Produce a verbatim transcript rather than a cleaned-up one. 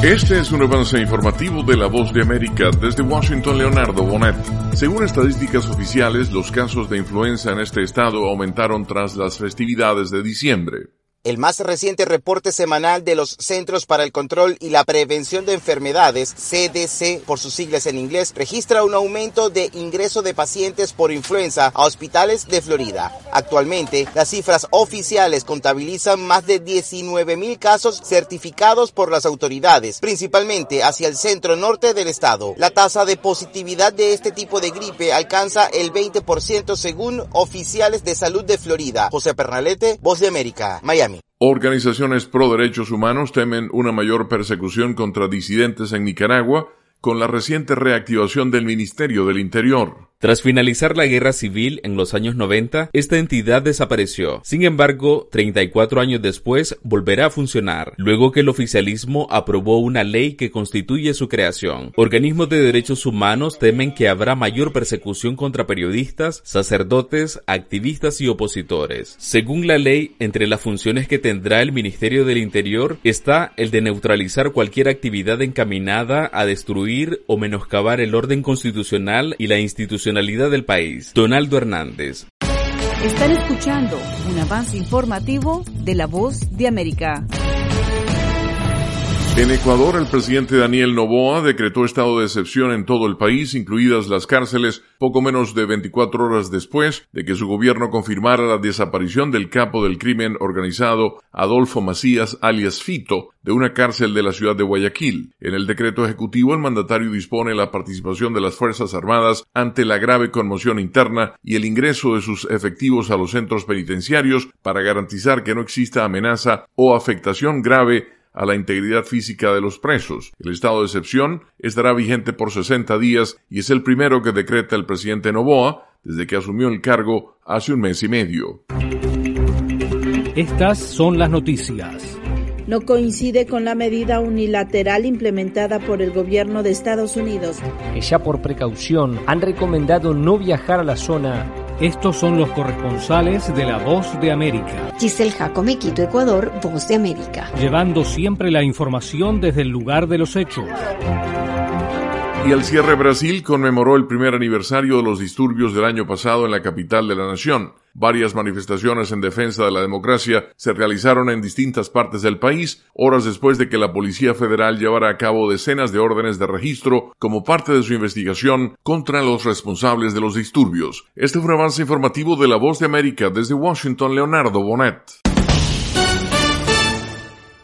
Este es un avance informativo de La Voz de América. Desde Washington, Leonardo Bonet. Según estadísticas oficiales, los casos de influenza en este estado aumentaron tras las festividades de diciembre. El más reciente reporte semanal de los Centros para el Control y la Prevención de Enfermedades, C D C por sus siglas en inglés, registra un aumento de ingreso de pacientes por influenza a hospitales de Florida. Actualmente, las cifras oficiales contabilizan más de diecinueve mil casos certificados por las autoridades, principalmente hacia el centro norte del estado. La tasa de positividad de este tipo de gripe alcanza el veinte por ciento según oficiales de salud de Florida. José Pernalete, Voz de América, Miami. Organizaciones pro derechos humanos temen una mayor persecución contra disidentes en Nicaragua con la reciente reactivación del Ministerio del Interior. Tras finalizar la guerra civil en los años noventa, esta entidad desapareció. Sin embargo, treinta y cuatro años después, volverá a funcionar, luego que el oficialismo aprobó una ley que constituye su creación. Organismos de derechos humanos temen que habrá mayor persecución contra periodistas, sacerdotes, activistas y opositores. Según la ley, entre las funciones que tendrá el Ministerio del Interior está el de neutralizar cualquier actividad encaminada a destruir o menoscabar el orden constitucional y la institucionalidad del país. Donaldo Hernández. Están escuchando un avance informativo de La Voz de América. En Ecuador, el presidente Daniel Noboa decretó estado de excepción en todo el país, incluidas las cárceles, poco menos de veinticuatro horas después de que su gobierno confirmara la desaparición del capo del crimen organizado Adolfo Macías, alias Fito, de una cárcel de la ciudad de Guayaquil. En el decreto ejecutivo, el mandatario dispone la participación de las Fuerzas Armadas ante la grave conmoción interna y el ingreso de sus efectivos a los centros penitenciarios para garantizar que no exista amenaza o afectación grave a la integridad física de los presos. El estado de excepción estará vigente por sesenta días y es el primero que decreta el presidente Noboa desde que asumió el cargo hace un mes y medio. Estas son las noticias. No coincide con la medida unilateral implementada por el gobierno de Estados Unidos, que ya por precaución han recomendado no viajar a la zona. Estos son los corresponsales de La Voz de América. Giselle Jacome, Quito, Ecuador, Voz de América. Llevando siempre la información desde el lugar de los hechos. Y al cierre, Brasil conmemoró el primer aniversario de los disturbios del año pasado en la capital de la nación. Varias manifestaciones en defensa de la democracia se realizaron en distintas partes del país, horas después de que la Policía Federal llevara a cabo decenas de órdenes de registro como parte de su investigación contra los responsables de los disturbios. Este fue un avance informativo de La Voz de América desde Washington, Leonardo Bonet.